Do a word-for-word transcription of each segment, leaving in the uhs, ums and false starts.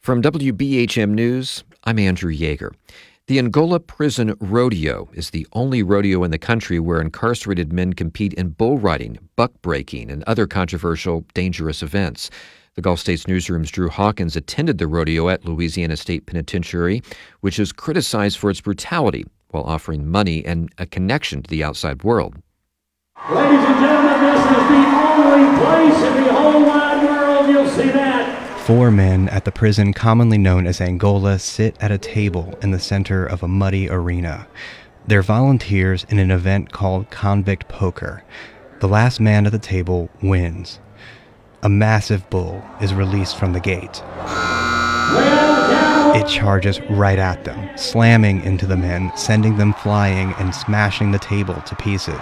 From W B H M News, I'm Andrew Yeager. The Angola Prison Rodeo is the only rodeo in the country where incarcerated men compete in bull riding, buck breaking, and other controversial, dangerous events. The Gulf States Newsroom's Drew Hawkins attended the rodeo at Louisiana State Penitentiary, which is criticized for its brutality while offering money and a connection to the outside world. Ladies and gentlemen, this is the only place in the whole wide world you'll see that. Four men at the prison commonly known as Angola sit at a table in the center of a muddy arena. They're volunteers in an event called Convict Poker. The last man at the table wins. A massive bull is released from the gate. It charges right at them, slamming into the men, sending them flying and smashing the table to pieces.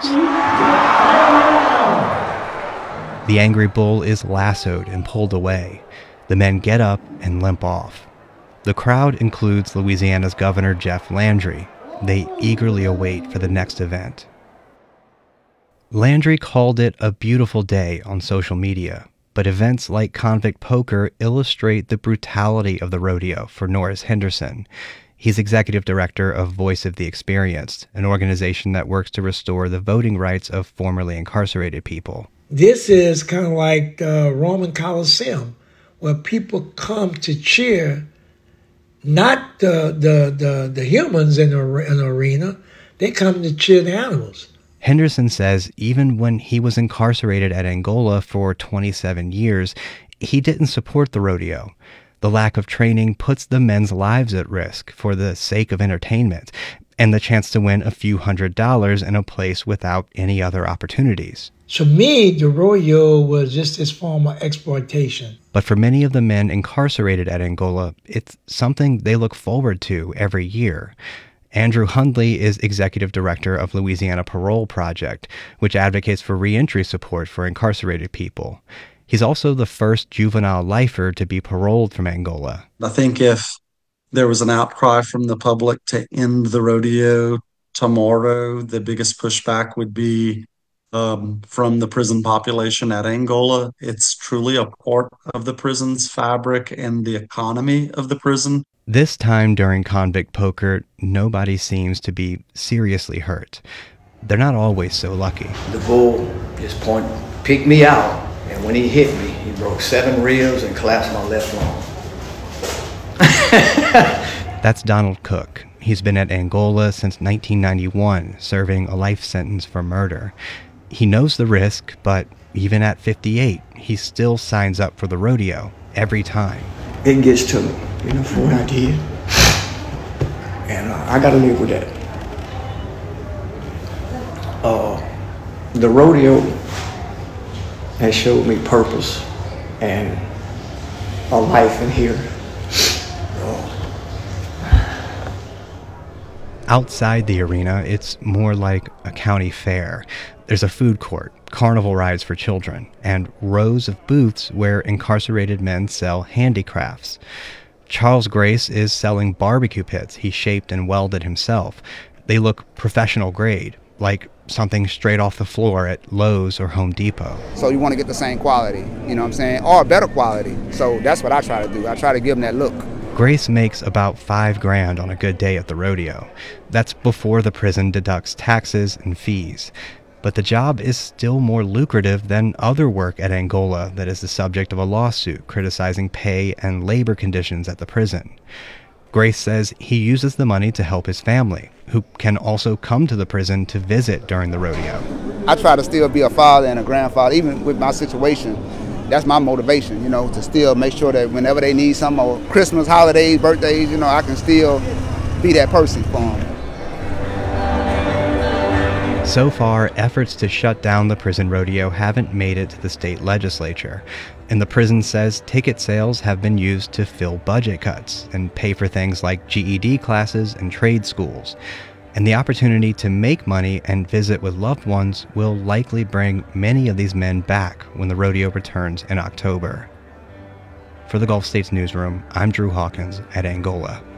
The angry bull is lassoed and pulled away. The men get up and limp off. The crowd includes Louisiana's Governor Jeff Landry. They eagerly await for the next event. Landry called it a beautiful day on social media, but events like Convict Poker illustrate the brutality of the rodeo for Norris Henderson. He's executive director of Voice of the Experienced, an organization that works to restore the voting rights of formerly incarcerated people. This is kind of like the Roman Colosseum, where people come to cheer not the the the, the humans in the, in the arena, they come to cheer the animals. Henderson says even when he was incarcerated at Angola for twenty-seven years, he didn't support the rodeo. The lack of training puts the men's lives at risk for the sake of entertainment and the chance to win a few hundred dollars in a place without any other opportunities. To me, the rodeo was just this form of exploitation. But for many of the men incarcerated at Angola, it's something they look forward to every year. Andrew Hundley is executive director of Louisiana Parole Project, which advocates for reentry support for incarcerated people. He's also the first juvenile lifer to be paroled from Angola. I think if there was an outcry from the public to end the rodeo tomorrow, the biggest pushback would be um, from the prison population at Angola. It's truly a part of the prison's fabric and the economy of the prison. This time during Convict Poker, nobody seems to be seriously hurt. They're not always so lucky. The bull just point, picked me out, and when he hit me, he broke seven ribs and collapsed my left lung. That's Donald Cook. He's been at Angola since nineteen ninety-one, serving a life sentence for murder. He knows the risk, but even at fifty-eight, he still signs up for the rodeo every time. It gets to me, you know, for what I did. And uh, I gotta live with that. Uh, the rodeo has showed me purpose and a life in here. Outside the arena, it's more like a county fair. There's a food court, carnival rides for children, and rows of booths where incarcerated men sell handicrafts. Charles Grace is selling barbecue pits he shaped and welded himself. They look professional grade, like something straight off the floor at Lowe's or Home Depot. So you want to get the same quality, you know what I'm saying, or better quality. So that's what I try to do. I try to give them that look. Grace makes about five grand on a good day at the rodeo. That's before the prison deducts taxes and fees. But the job is still more lucrative than other work at Angola that is the subject of a lawsuit criticizing pay and labor conditions at the prison. Grace says he uses the money to help his family, who can also come to the prison to visit during the rodeo. I try to still be a father and a grandfather, even with my situation. That's my motivation, you know, to still make sure that whenever they need something, or Christmas, holidays, birthdays, you know, I can still be that person for them. So far, efforts to shut down the prison rodeo haven't made it to the state legislature, and the prison says ticket sales have been used to fill budget cuts and pay for things like G E D classes and trade schools. And the opportunity to make money and visit with loved ones will likely bring many of these men back when the rodeo returns in October. For the Gulf States Newsroom, I'm Drew Hawkins at Angola.